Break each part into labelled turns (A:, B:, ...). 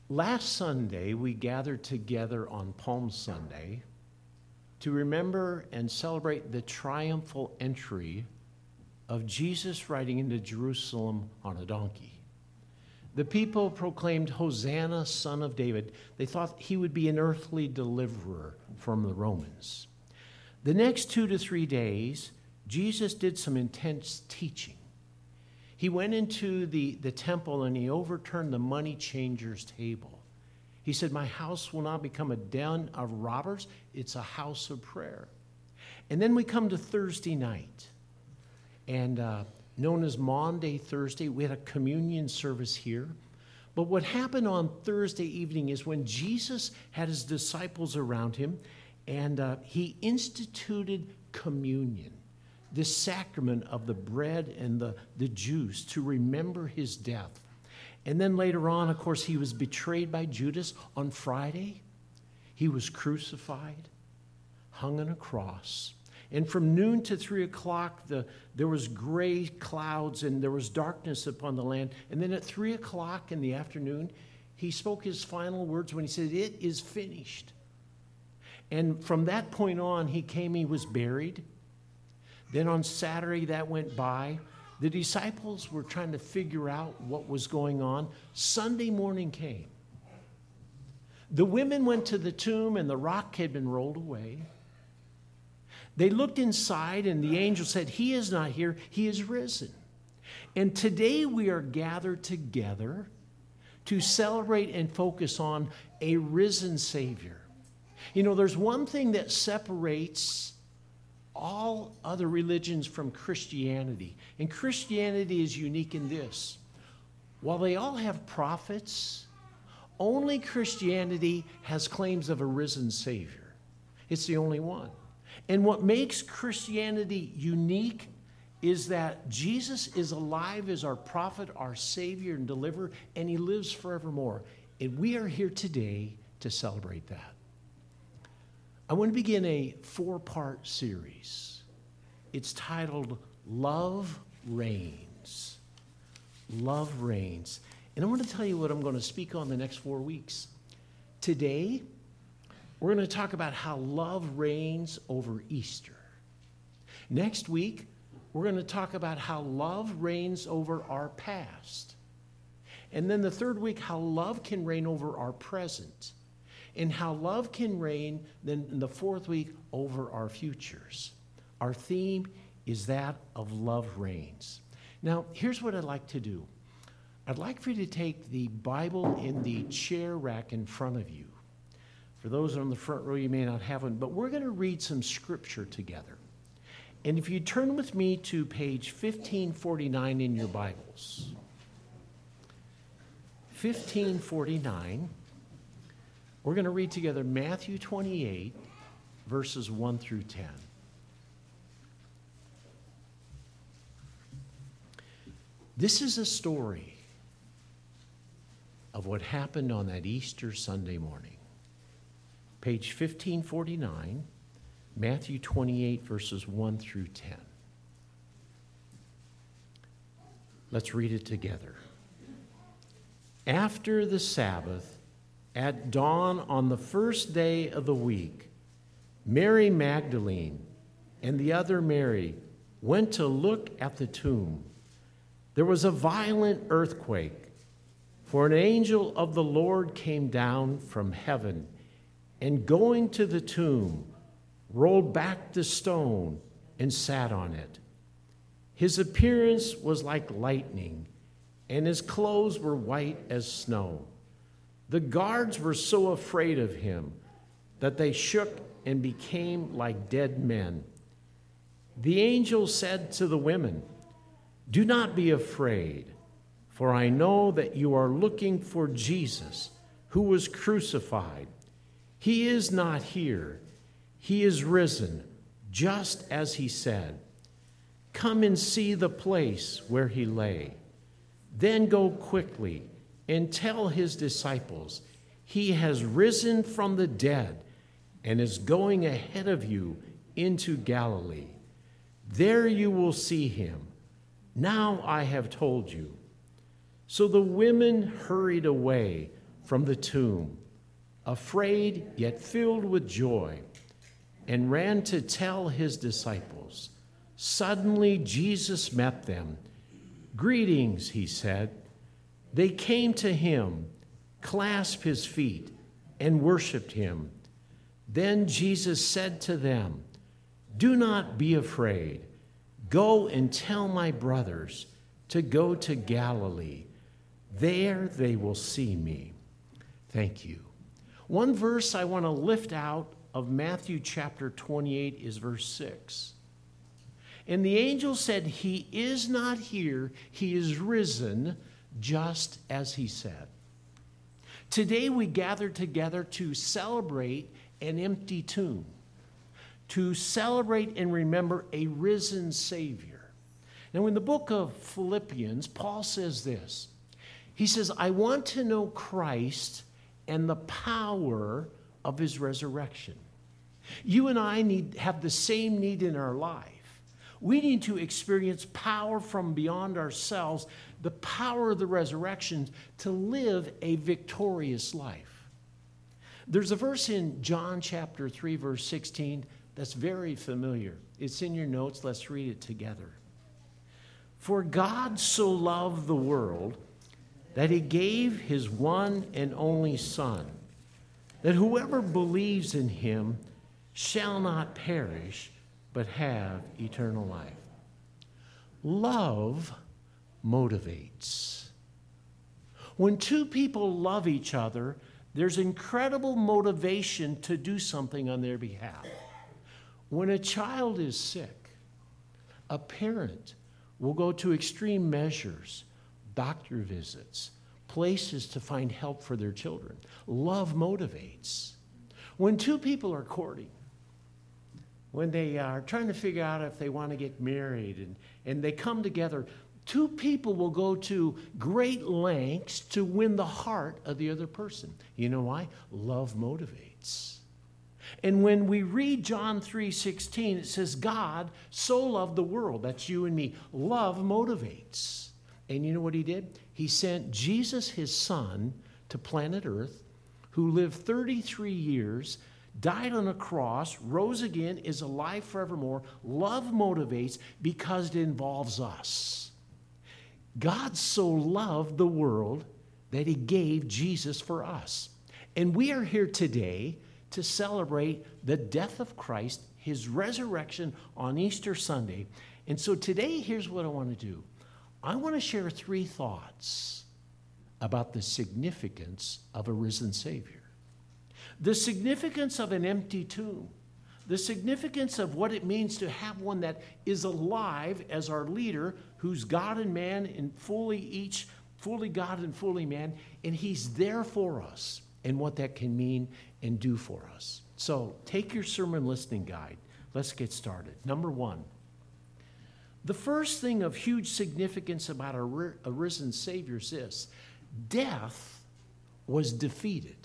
A: Last Sunday, we gathered together on Palm Sunday to remember and celebrate the triumphal entry of Jesus riding into Jerusalem on a donkey. The people proclaimed, "Hosanna, Son of David." They thought he would be an earthly deliverer from the Romans. The next 2 to 3 days, Jesus did some intense teaching. He went into the temple and he overturned the money changers' table. He said, "My house will not become a den of robbers. It's a house of prayer." And then we come to Thursday night. And known as Maundy Thursday, we had a communion service here. But what happened on Thursday evening is when Jesus had his disciples around him, and he instituted communion, this sacrament of the bread and the juice to remember his death. And then later on, of course, he was betrayed by Judas on Friday. He was crucified, hung on a cross. And from noon to 3 o'clock, there was gray clouds and there was darkness upon the land. And then at 3 o'clock in the afternoon, he spoke his final words when he said, "It is finished." And from that point on, he was buried. Then on Saturday, that went by. The disciples were trying to figure out what was going on. Sunday morning came. The women went to the tomb and the rock had been rolled away. They looked inside and the angel said, "He is not here, he is risen." And today we are gathered together to celebrate and focus on a risen Savior. You know, there's one thing that separates all other religions from Christianity. And Christianity is unique in this. While they all have prophets, only Christianity has claims of a risen Savior. It's the only one. And what makes Christianity unique is that Jesus is alive as our prophet, our Savior and deliverer, and he lives forevermore. And we are here today to celebrate that. I want to begin a 4-part series. It's titled Love Reigns. Love Reigns. And I want to tell you what I'm going to speak on the next 4 weeks. Today, we're going to talk about how love reigns over Easter. Next week, we're going to talk about how love reigns over our past. And then the third week, how love can reign over our present. And how love can reign, then in the fourth week, over our futures. Our theme is that of love reigns. Now, here's what I'd like to do. I'd like for you to take the Bible in the chair rack in front of you. For those on the front row, you may not have one, but we're going to read some scripture together. And if you turn with me to page 1549 in your Bibles. 1549, we're going to read together Matthew 28, verses 1 through 10. This is a story of what happened on that Easter Sunday morning. Page 1549, Matthew 28, verses 1 through 10. Let's read it together. After the Sabbath, at dawn on the first day of the week, Mary Magdalene and the other Mary went to look at the tomb. There was a violent earthquake, for an angel of the Lord came down from heaven and going to the tomb, rolled back the stone and sat on it. His appearance was like lightning, and his clothes were white as snow. The guards were so afraid of him that they shook and became like dead men. The angel said to the women, "Do not be afraid, for I know that you are looking for Jesus, who was crucified. He is not here. He is risen, just as he said. Come and see the place where he lay. Then go quickly and tell his disciples, he has risen from the dead and is going ahead of you into Galilee. There you will see him. Now I have told you." So the women hurried away, from the tomb, afraid yet filled with joy, and ran to tell his disciples. Suddenly Jesus met them. "Greetings," he said. They came to him, clasped his feet, and worshiped him. Then Jesus said to them, "Do not be afraid. Go and tell my brothers to go to Galilee. There they will see me." Thank you. One verse I want to lift out of Matthew chapter 28 is verse 6. And the angel said, "He is not here. He is risen, just as he said." Today we gather together to celebrate an empty tomb, to celebrate and remember a risen Savior. Now, in the book of Philippians, Paul says this. He says, "I want to know Christ and the power of his resurrection." You and I have the same need in our life. We need to experience power from beyond ourselves, the power of the resurrection, to live a victorious life. There's a verse in John chapter 3, verse 16, that's very familiar. It's in your notes. Let's read it together. "For God so loved the world that he gave his one and only Son, that whoever believes in him shall not perish, but have eternal life." Love motivates. When two people love each other, there's incredible motivation to do something on their behalf. When a child is sick, a parent will go to extreme measures, doctor visits, places to find help for their children. Love motivates. When two people are courting, when they are trying to figure out if they want to get married and they come together, two people will go to great lengths to win the heart of the other person. You know why? Love motivates. And when we read John 3:16, it says, "God so loved the world." That's you and me. Love motivates. And you know what he did? He sent Jesus, his son, to planet Earth, who lived 33 years, died on a cross, rose again, is alive forevermore. Love motivates because it involves us. God so loved the world that he gave Jesus for us. And we are here today to celebrate the death of Christ, his resurrection on Easter Sunday. And so today, here's what I want to do. I want to share 3 thoughts about the significance of a risen Savior. The significance of an empty tomb. The significance of what it means to have one that is alive as our leader, who's God and man and fully God and fully man, and he's there for us, and what that can mean and do for us. So take your sermon listening guide. Let's get started. Number 1. The first thing of huge significance about a risen Savior is this: death was defeated.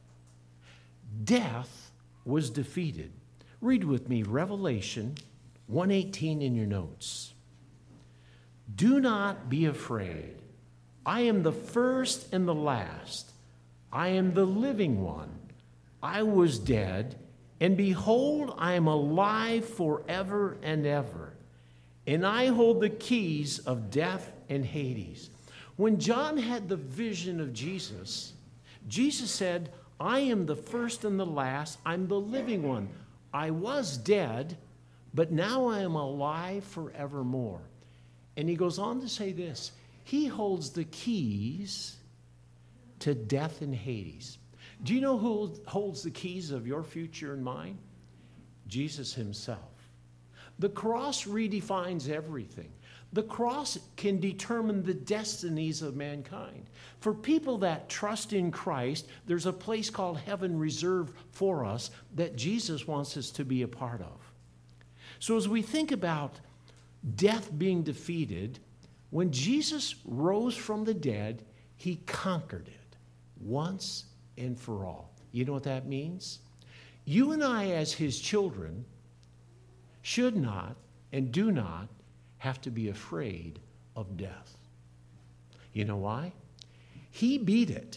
A: Death was defeated. Read with me Revelation 1:18 in your notes. "Do not be afraid. I am the first and the last. I am the living one. I was dead, and behold, I am alive forever and ever. And I hold the keys of death and Hades." When John had the vision of Jesus, Jesus said, "I am the first and the last. I'm the living one. I was dead, but now I am alive forevermore." And he goes on to say this: he holds the keys to death and Hades. Do you know who holds the keys of your future and mine? Jesus himself. The cross redefines everything. The cross can determine the destinies of mankind. For people that trust in Christ, there's a place called heaven reserved for us that Jesus wants us to be a part of. So as we think about death being defeated, when Jesus rose from the dead, he conquered it once and for all. You know what that means? You and I, as his children, should not and do not have to be afraid of death. You know why? He beat it.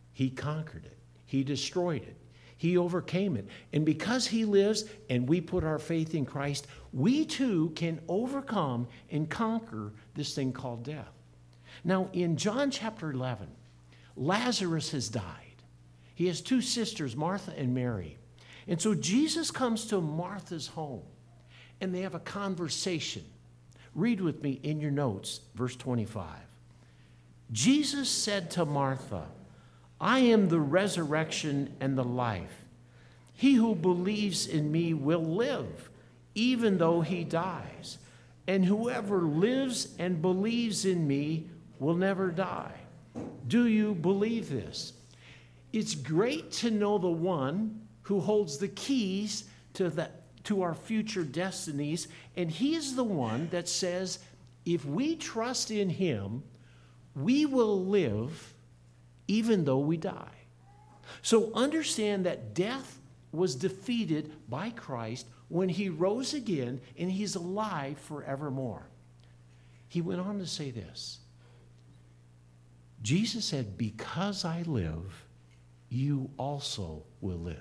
A: He conquered it. He destroyed it. He overcame it. And because he lives and we put our faith in Christ, we too can overcome and conquer this thing called death. Now, in John chapter 11, Lazarus has died. He has two sisters, Martha and Mary. And so Jesus comes to Martha's home, and they have a conversation. Read with me in your notes, verse 25. Jesus said to Martha, I am the resurrection and the life. He who believes in me will live, even though he dies. And whoever lives and believes in me will never die. Do you believe this? It's great to know the one who holds the keys to our future destinies, and he is the one that says, if we trust in him, we will live even though we die. So understand that death was defeated by Christ when he rose again, and he's alive forevermore. He went on to say this. Jesus said, because I live, you also will live.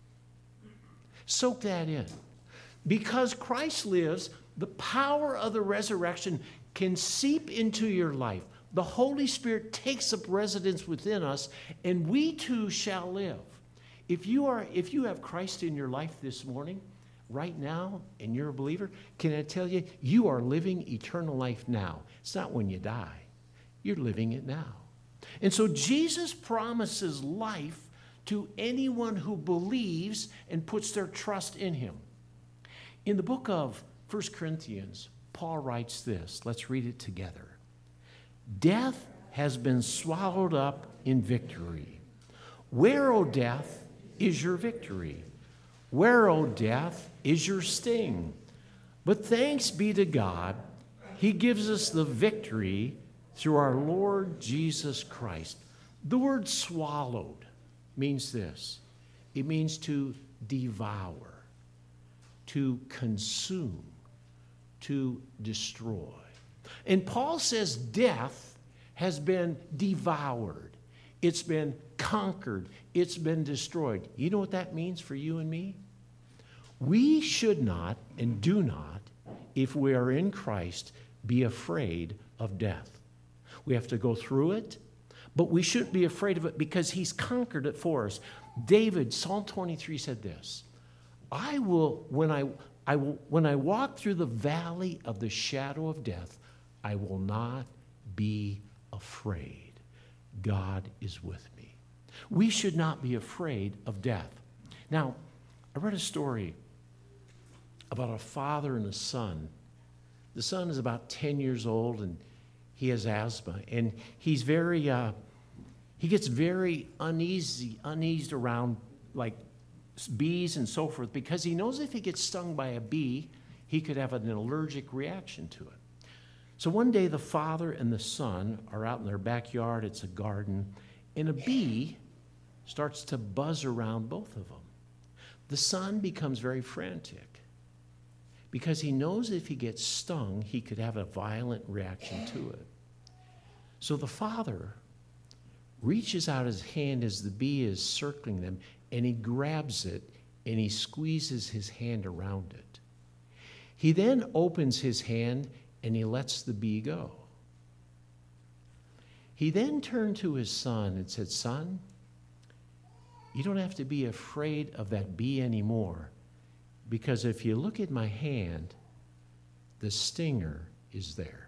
A: Soak that in. Because Christ lives, the power of the resurrection can seep into your life. The Holy Spirit takes up residence within us, and we too shall live. If you have Christ in your life this morning, right now, and you're a believer, can I tell you, you are living eternal life now. It's not when you die. You're living it now. And so Jesus promises life to anyone who believes and puts their trust in him. In the book of 1 Corinthians, Paul writes this. Let's read it together. Death has been swallowed up in victory. Where, O death, is your victory? Where, O death, is your sting? But thanks be to God, he gives us the victory through our Lord Jesus Christ. The word swallowed means this. It means to devour, to consume, to destroy. And Paul says death has been devoured. It's been conquered. It's been destroyed. You know what that means for you and me? We should not and do not, if we are in Christ, be afraid of death. We have to go through it, but we shouldn't be afraid of it because he's conquered it for us. David, Psalm 23 said this, when I walk through the valley of the shadow of death, I will not be afraid. God is with me. We should not be afraid of death. Now, I read a story about a father and a son. The son is about 10 years old, and he has asthma, and he gets very uneased around like bees and so forth, because he knows if he gets stung by a bee, he could have an allergic reaction to it. So one day the father and the son are out in their backyard, it's a garden, and a bee starts to buzz around both of them. The son becomes very frantic because he knows if he gets stung, he could have a violent reaction to it. So the father reaches out his hand as the bee is circling them, and he grabs it and he squeezes his hand around it. He then opens his hand and he lets the bee go. He then turned to his son and said, "Son, you don't have to be afraid of that bee anymore, because if you look at my hand, the stinger is there."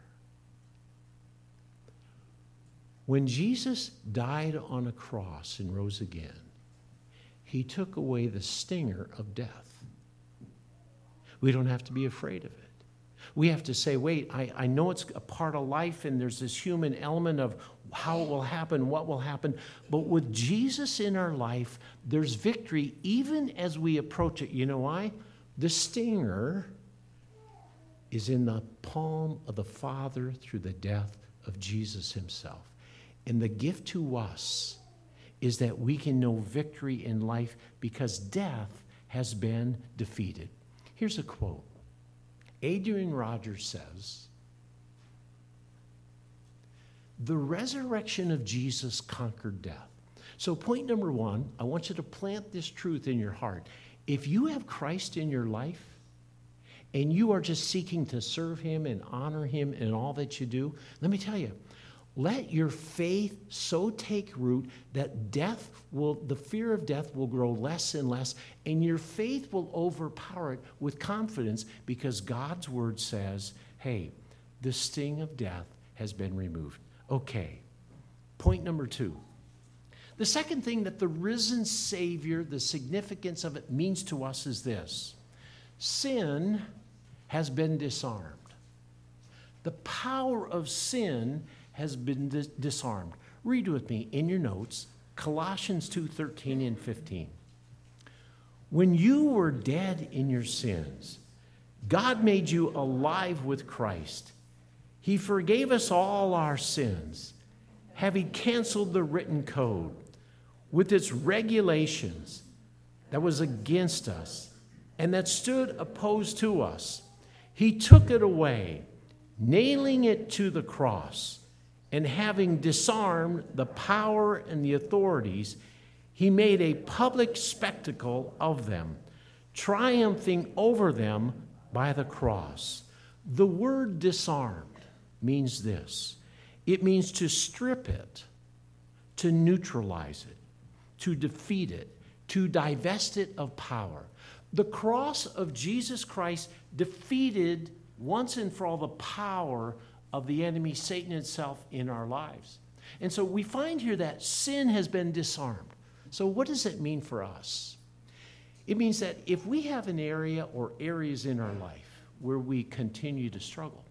A: When Jesus died on a cross and rose again, he took away the stinger of death. We don't have to be afraid of it. We have to say, wait, I know it's a part of life and there's this human element of how it will happen, what will happen. But with Jesus in our life, there's victory even as we approach it. You know why? The stinger is in the palm of the Father through the death of Jesus himself. And the gift to us is that we can know victory in life because death has been defeated. Here's a quote. Adrian Rogers says, "The resurrection of Jesus conquered death." So point number one, I want you to plant this truth in your heart. If you have Christ in your life and you are just seeking to serve him and honor him in all that you do, let me tell you, let your faith so take root that the fear of death will grow less and less, and your faith will overpower it with confidence because God's word says, hey, the sting of death has been removed. Okay, point number two. The second thing that the risen Savior, the significance of it means to us is this. Sin has been disarmed. The power of sin has been disarmed. Read with me in your notes, Colossians 2:13 and 15. When you were dead in your sins, God made you alive with Christ. He forgave us all our sins, having canceled the written code with its regulations that was against us and that stood opposed to us. He took it away, nailing it to the cross, and having disarmed the power and the authorities, he made a public spectacle of them, triumphing over them by the cross. The word disarmed means this. It means to strip it, to neutralize it, to defeat it, to divest it of power. The cross of Jesus Christ defeated once and for all the power of the enemy, Satan itself, in our lives. And so we find here that sin has been disarmed. So what does it mean for us? It means that if we have an area or areas in our life where we continue to struggle,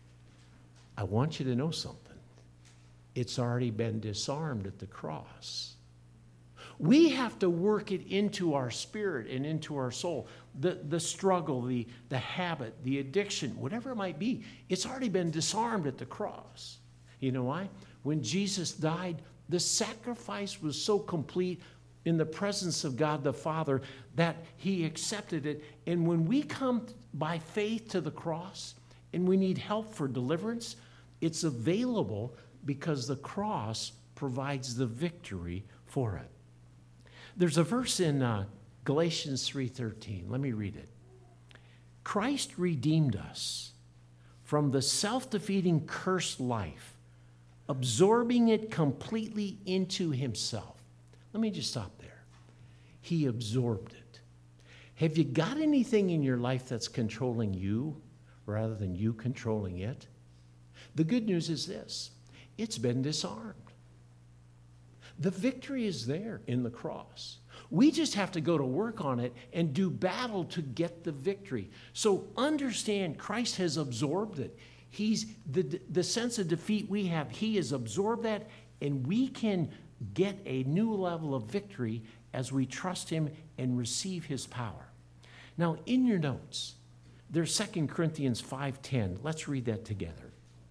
A: I want you to know something. It's already been disarmed at the cross. We have to work it into our spirit and into our soul. The struggle, the habit, the addiction, whatever it might be, it's already been disarmed at the cross. You know why? When Jesus died, the sacrifice was so complete in the presence of God the Father that he accepted it. And when we come by faith to the cross and we need help for deliverance, it's available because the cross provides the victory for it. There's a verse in Galatians 3:13. Let me read it. Christ redeemed us from the self-defeating cursed life, absorbing it completely into himself. Let me just stop there. He absorbed it. Have you got anything in your life that's controlling you rather than you controlling it? The good news is this. It's been disarmed. The victory is there in the cross. We just have to go to work on it and do battle to get the victory. So understand, Christ has absorbed it. He's the sense of defeat we have, he has absorbed that, and we can get a new level of victory as we trust him and receive his power. Now, in your notes, there's 2 Corinthians 5:10. Let's read that together.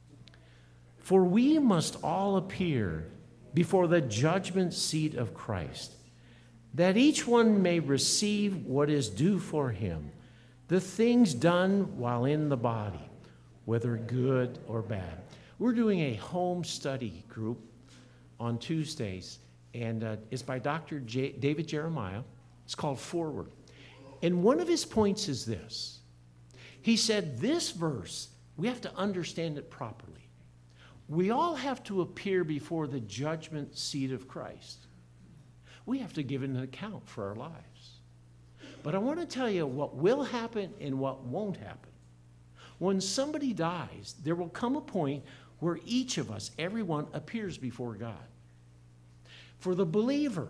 A: For we must all appear before the judgment seat of Christ, that each one may receive what is due for him, the things done while in the body, whether good or bad. We're doing a home study group on Tuesdays, and it's by Dr. David Jeremiah. It's called Forward. And one of his points is this. He said this verse, we have to understand it properly. We all have to appear before the judgment seat of Christ. We have to give an account for our lives. But I want to tell you what will happen and what won't happen. When somebody dies, there will come a point where each of us, everyone, appears before God. For the believer,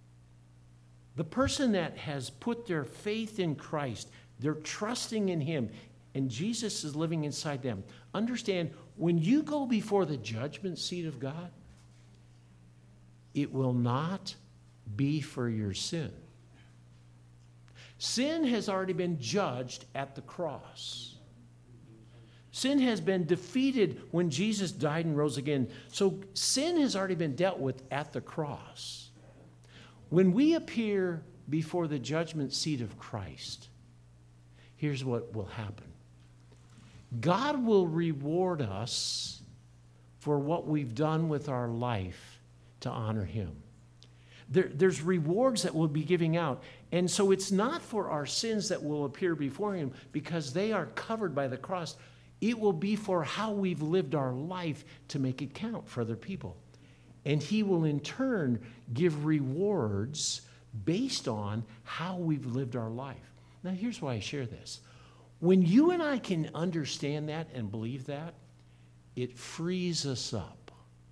A: the person that has put their faith in Christ, they're trusting in him, and Jesus is living inside them. Understand, when you go before the judgment seat of God, it will not be for your sin. Sin has already been judged at the cross. Sin has been defeated when Jesus died and rose again. So sin has already been dealt with at the cross. When we appear before the judgment seat of Christ, here's what will happen. God will reward us for what we've done with our life to honor him. There's rewards that we'll be giving out. And so it's not for our sins that will appear before him because they are covered by the cross. It will be for how we've lived our life to make it count for other people. And he will in turn give rewards based on how we've lived our life. Now here's why I share this. When you and I can understand that and believe that, it frees us up.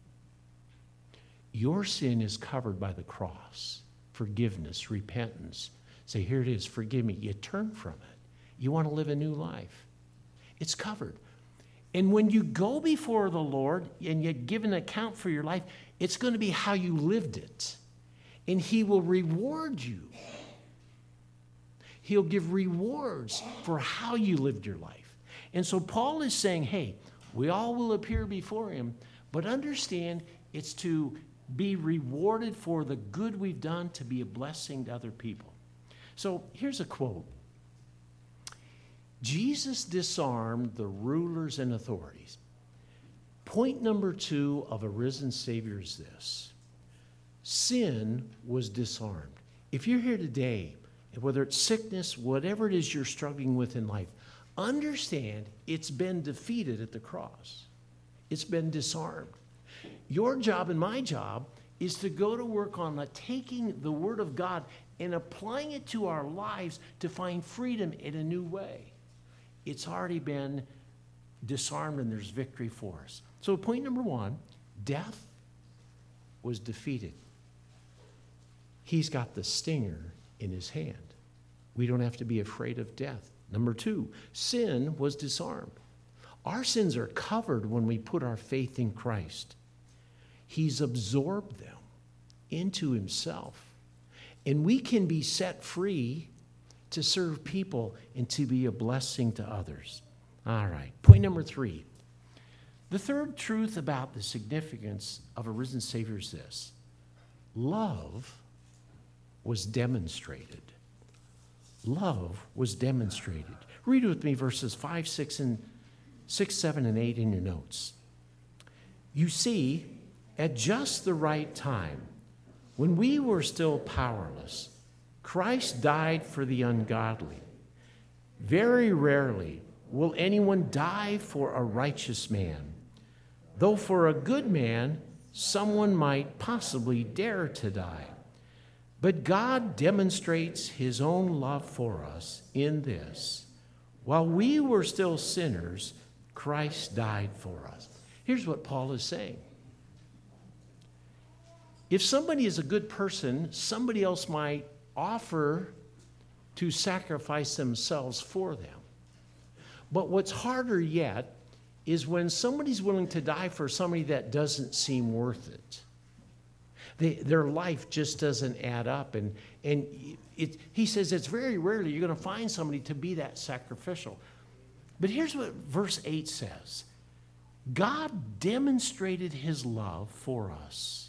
A: Your sin is covered by the cross. Forgiveness, repentance. Say, here it is, forgive me. You turn from it. You want to live a new life. It's covered. And when you go before the Lord and you give an account for your life, it's going to be how you lived it. And he will reward you. He'll give rewards for how you lived your life. And so Paul is saying, hey, we all will appear before him, but understand it's to be rewarded for the good we've done, to be a blessing to other people. So here's a quote. Jesus disarmed the rulers and authorities. Point number 2 of a risen Savior is this. Sin was disarmed. If you're here today, whether it's sickness, whatever it is you're struggling with in life, understand it's been defeated at the cross. It's been disarmed. Your job and my job is to go to work on taking the Word of God and applying it to our lives to find freedom in a new way. It's already been disarmed and there's victory for us. So point number 1, death was defeated. He's got the stinger in his hand. We don't have to be afraid of death. Number 2, sin was disarmed. Our sins are covered when we put our faith in Christ. He's absorbed them into himself. And we can be set free to serve people and to be a blessing to others. All right, point number 3. The third truth about the significance of a risen Savior is this. Love was demonstrated. Love was demonstrated. Read with me verses 5, 6, 7, and 8 in your notes. You see, at just the right time, when we were still powerless, Christ died for the ungodly. Very rarely will anyone die for a righteous man, though for a good man, someone might possibly dare to die. But God demonstrates his own love for us in this. While we were still sinners, Christ died for us. Here's what Paul is saying. If somebody is a good person, somebody else might offer to sacrifice themselves for them. But what's harder yet is when somebody's willing to die for somebody that doesn't seem worth it. Their life just doesn't add up. And he says it's very rarely you're going to find somebody to be that sacrificial. But here's what verse 8 says. God demonstrated his love for us,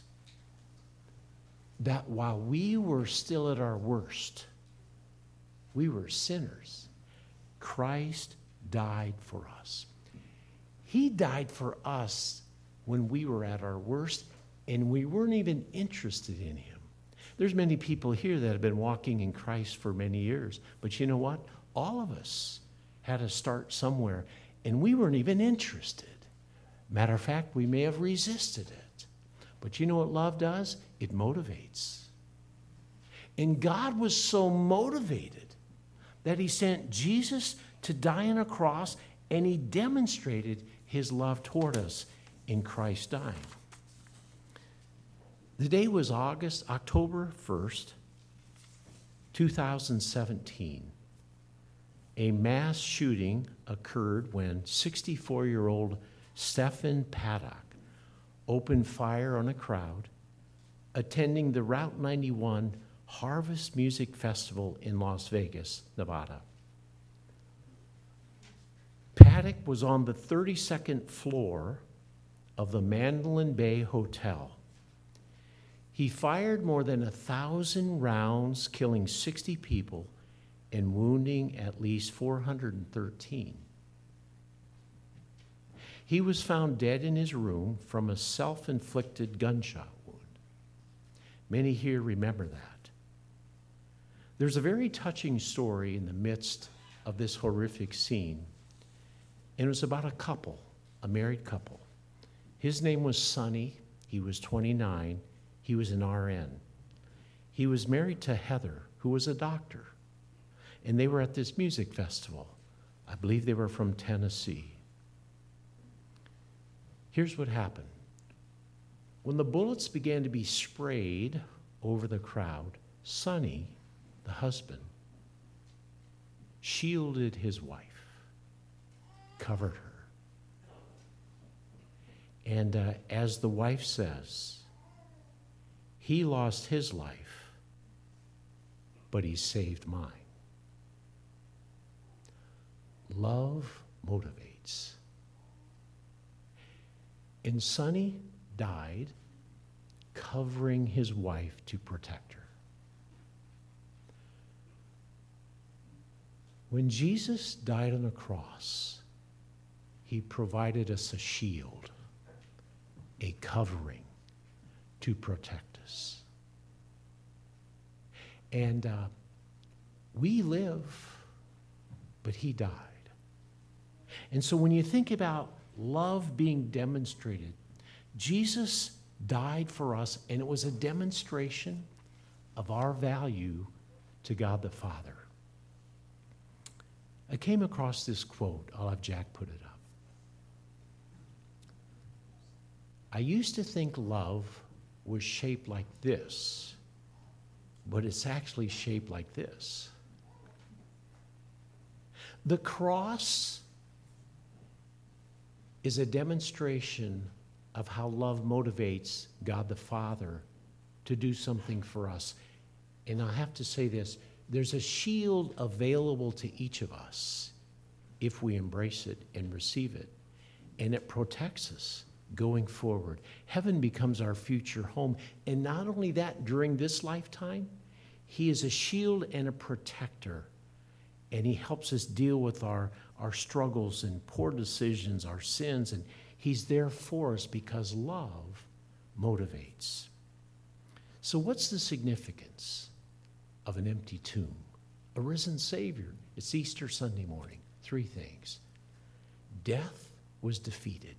A: that while we were still at our worst, we were sinners, Christ died for us. He died for us when we were at our worst, and we weren't even interested in him. There's many people here that have been walking in Christ for many years, but you know what? All of us had to start somewhere, and we weren't even interested. Matter of fact, we may have resisted it. But you know what love does? It motivates. And God was so motivated that he sent Jesus to die on a cross, and he demonstrated his love toward us in Christ dying. The day was October 1st, 2017. A mass shooting occurred when 64-year-old Stephen Paddock opened fire on a crowd attending the Route 91 Harvest Music Festival in Las Vegas, Nevada. Paddock was on the 32nd floor of the Mandalay Bay Hotel. He fired more than 1,000 rounds, killing 60 people and wounding at least 413. He was found dead in his room from a self-inflicted gunshot wound. Many here remember that. There's a very touching story in the midst of this horrific scene. And it was about a couple, a married couple. His name was Sonny. He was 29. He was an RN. He was married to Heather, who was a doctor. And they were at this music festival. I believe they were from Tennessee. Here's what happened. When the bullets began to be sprayed over the crowd, Sonny, the husband, shielded his wife, covered her. And as the wife says, he lost his life, but he saved mine. Love motivates. And Sonny died covering his wife to protect her. When Jesus died on the cross, he provided us a shield, a covering to protect us. And we live, but he died. And so when you think about love being demonstrated, Jesus died for us, and it was a demonstration of our value to God the Father. I came across this quote. I'll have Jack put it up. I used to think love was shaped like this, but it's actually shaped like this. The cross is a demonstration of how love motivates God the Father to do something for us. And I have to say this, there's a shield available to each of us if we embrace it and receive it. And it protects us going forward. Heaven becomes our future home. And not only that, during this lifetime, he is a shield and a protector. And he helps us deal with our struggles and poor decisions, our sins. And he's there for us because love motivates. So what's the significance of an empty tomb? A risen Savior. It's Easter Sunday morning. 3 things. Death was defeated.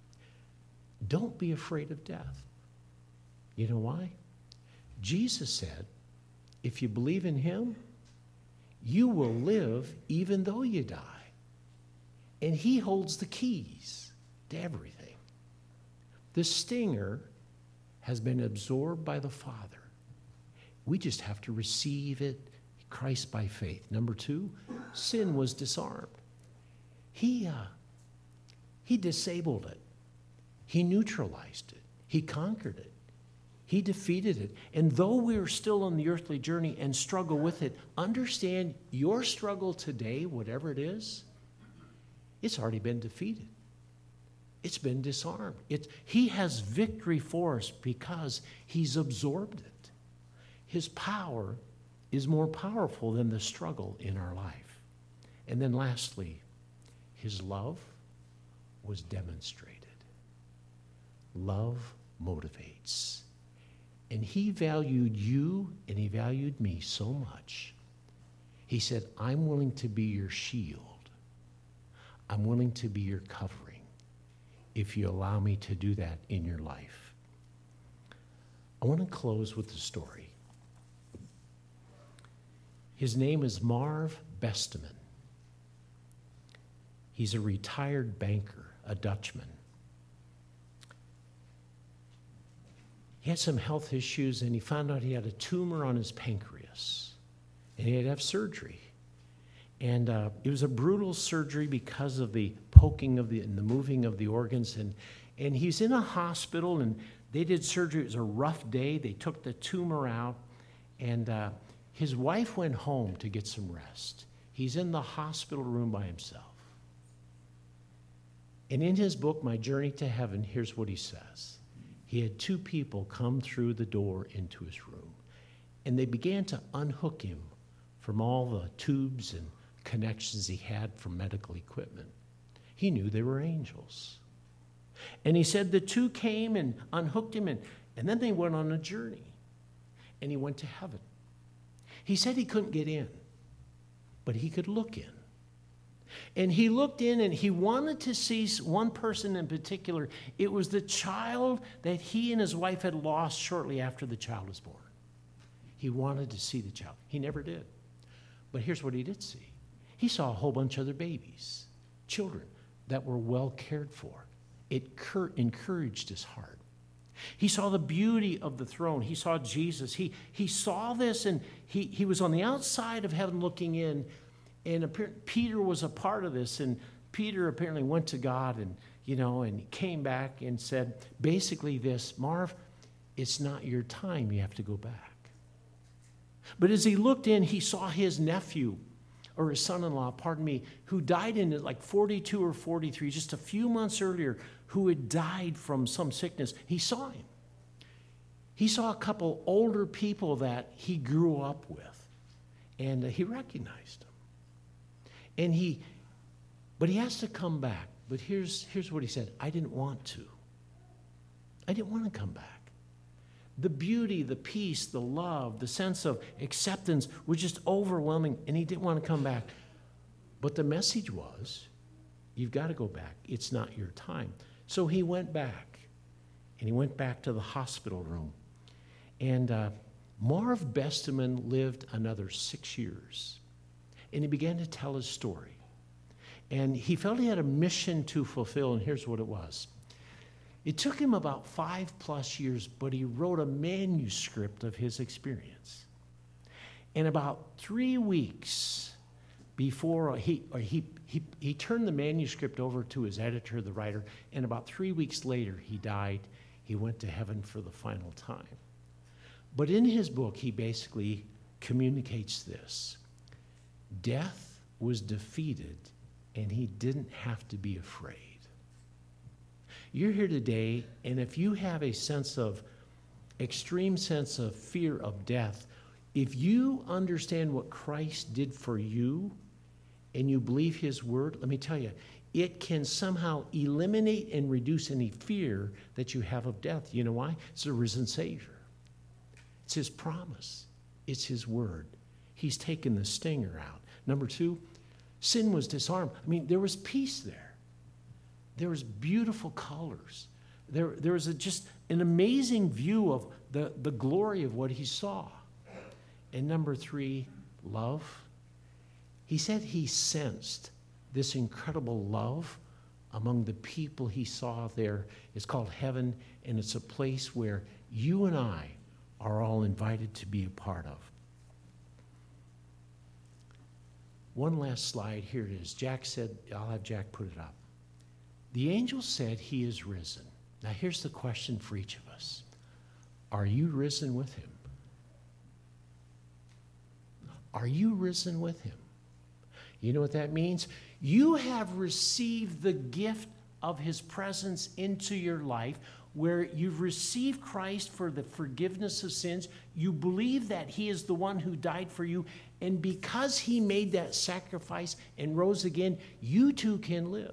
A: Don't be afraid of death. You know why? Jesus said, if you believe in him, you will live even though you die. And he holds the keys to everything. The stinger has been absorbed by the Father. We just have to receive it, Christ by faith. Number 2, sin was disarmed. He disabled it. He neutralized it. He conquered it. He defeated it. And though we're still on the earthly journey and struggle with it, understand your struggle today, whatever it is, it's already been defeated. It's been disarmed. He has victory for us because he's absorbed it. His power is more powerful than the struggle in our life. And then lastly, his love was demonstrated. Love motivates. And he valued you and he valued me so much. He said, I'm willing to be your shield. I'm willing to be your covering if you allow me to do that in your life. I want to close with a story. His name is Marv Besteman. He's a retired banker, a Dutchman. He had some health issues, and he found out he had a tumor on his pancreas, and he had to have surgery. And it was a brutal surgery because of the poking of and the moving of the organs. And he's in a hospital, and they did surgery. It was a rough day. They took the tumor out, and his wife went home to get some rest. He's in the hospital room by himself. And in his book, My Journey to Heaven, here's what he says. He had 2 people come through the door into his room, and they began to unhook him from all the tubes and connections he had from medical equipment. He knew they were angels. And he said the 2 came and unhooked him, and then they went on a journey. and he went to heaven. He said he couldn't get in, but he could look in. And he looked in and he wanted to see one person in particular. It was the child that he and his wife had lost shortly after the child was born. He wanted to see the child. He never did. But here's what he did see. He saw a whole bunch of other babies, children that were well cared for. It encouraged his heart. He saw the beauty of the throne. He saw Jesus. He saw this, and he was on the outside of heaven looking in, and Peter was a part of this, and Peter apparently went to God and he came back and said basically this, Marv, it's not your time. You have to go back. But as he looked in, he saw his nephew, or his son-in-law, who died in like 42 or 43, just a few months earlier, who had died from some sickness. He saw him. He saw a couple older people that he grew up with, and he recognized them. But he has to come back. But here's what he said. I didn't want to. I didn't want to come back. The beauty, the peace, the love, the sense of acceptance was just overwhelming, and he didn't want to come back. But the message was, you've got to go back. It's not your time. So he went back, and he went back to the hospital room. And Marv Besteman lived another 6 years, and he began to tell his story. And he felt he had a mission to fulfill, and here's what it was. It took him about 5+ years, but he wrote a manuscript of his experience. And about 3 weeks before he turned the manuscript over to his editor, the writer, and about 3 weeks later he died. He went to heaven for the final time. But in his book, he basically communicates this. Death was defeated, and he didn't have to be afraid. You're here today, and if you have a extreme sense of fear of death, if you understand what Christ did for you and you believe his word, let me tell you, it can somehow eliminate and reduce any fear that you have of death. You know why? It's a risen Savior. It's his promise. It's his word. He's taken the stinger out. Number 2, sin was disarmed. I mean, there was peace there. There was beautiful colors. There was just an amazing view of the glory of what he saw. And number 3, love. He said he sensed this incredible love among the people he saw there. It's called heaven, and it's a place where you and I are all invited to be a part of. One last slide. Here it is. Jack said, I'll have Jack put it up. The angel said he is risen. Now here's the question for each of us. Are you risen with him? Are you risen with him? You know what that means? You have received the gift of his presence into your life, where you've received Christ for the forgiveness of sins. You believe that he is the one who died for you, and because he made that sacrifice and rose again, you too can live.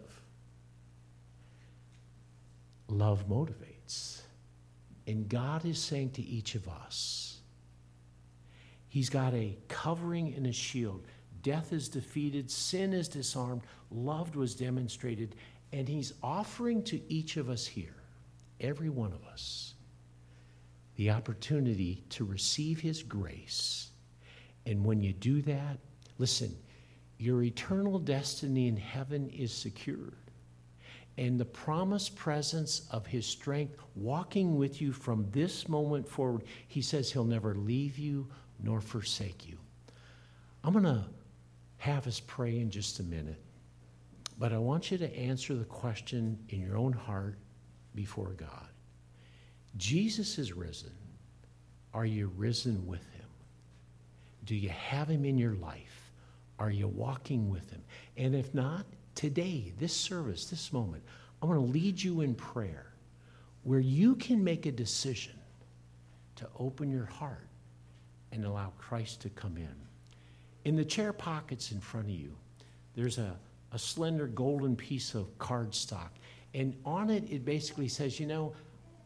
A: Love motivates. And God is saying to each of us, he's got a covering and a shield. Death is defeated, sin is disarmed, love was demonstrated, and he's offering to each of us here, every one of us, the opportunity to receive his grace. And when you do that, listen, your eternal destiny in heaven is secured. And the promised presence of his strength walking with you from this moment forward, he says he'll never leave you nor forsake you. I'm going to have us pray in just a minute, but I want you to answer the question in your own heart before God. Jesus is risen. Are you risen with him? Do you have him in your life? Are you walking with him? And if not, today, this service, this moment, I want to lead you in prayer where you can make a decision to open your heart and allow Christ to come in. In the chair pockets in front of you, there's a slender golden piece of cardstock. And on it, it basically says,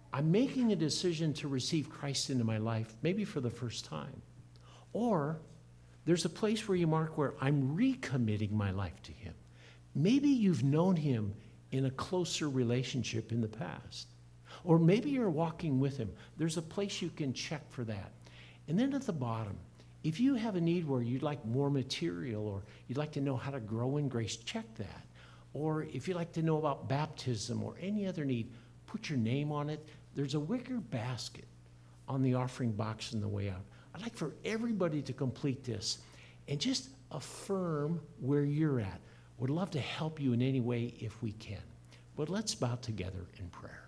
A: I'm making a decision to receive Christ into my life, maybe for the first time. Or there's a place where you mark where I'm recommitting my life to him. Maybe you've known him in a closer relationship in the past. Or maybe you're walking with him. There's a place you can check for that. And then at the bottom, if you have a need where you'd like more material or you'd like to know how to grow in grace, check that. Or if you'd like to know about baptism or any other need, put your name on it. There's a wicker basket on the offering box on the way out. I'd like for everybody to complete this and just affirm where you're at. Would love to help you in any way if we can. But let's bow together in prayer.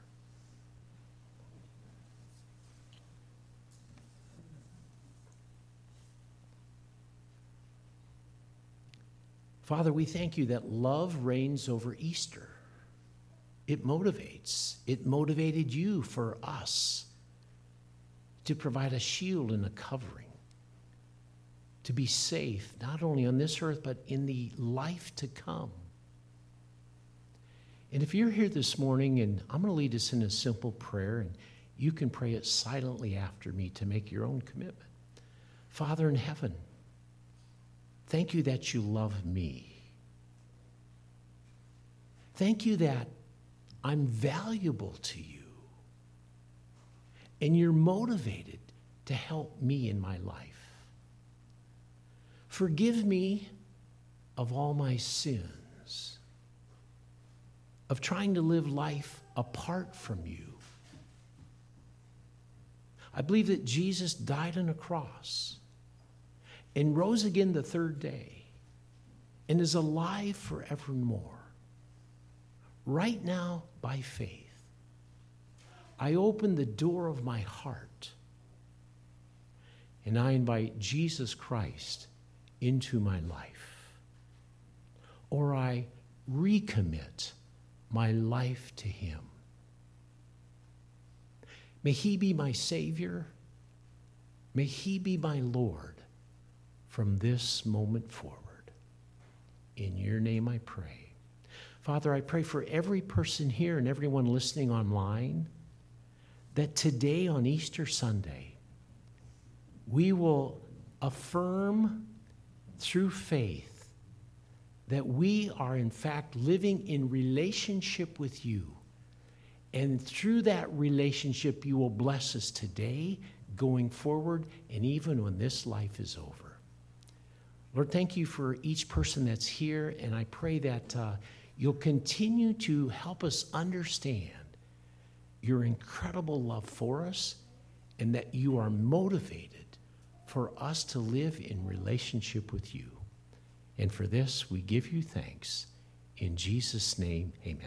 A: Father, we thank you that love reigns over Easter. It motivates. It motivated you for us to provide a shield and a covering, to be safe, not only on this earth, but in the life to come. And if you're here this morning, and I'm going to lead us in a simple prayer, and you can pray it silently after me to make your own commitment. Father in heaven, thank you that you love me. Thank you that I'm valuable to you. And you're motivated to help me in my life. Forgive me of all my sins, of trying to live life apart from you. I believe that Jesus died on a cross and rose again the third day and is alive forevermore. Right now, by faith, I open the door of my heart and I invite Jesus Christ into my life. Or I recommit my life to him. May he be my Savior. May he be my Lord from this moment forward. In your name I pray. Father, I pray for every person here and everyone listening online that today on Easter Sunday, we will affirm through faith that we are in fact living in relationship with you. And through that relationship, you will bless us today, going forward, and even when this life is over. Lord, thank you for each person that's here, and I pray that you'll continue to help us understand your incredible love for us and that you are motivated for us to live in relationship with you. And for this, we give you thanks. In Jesus' name, amen.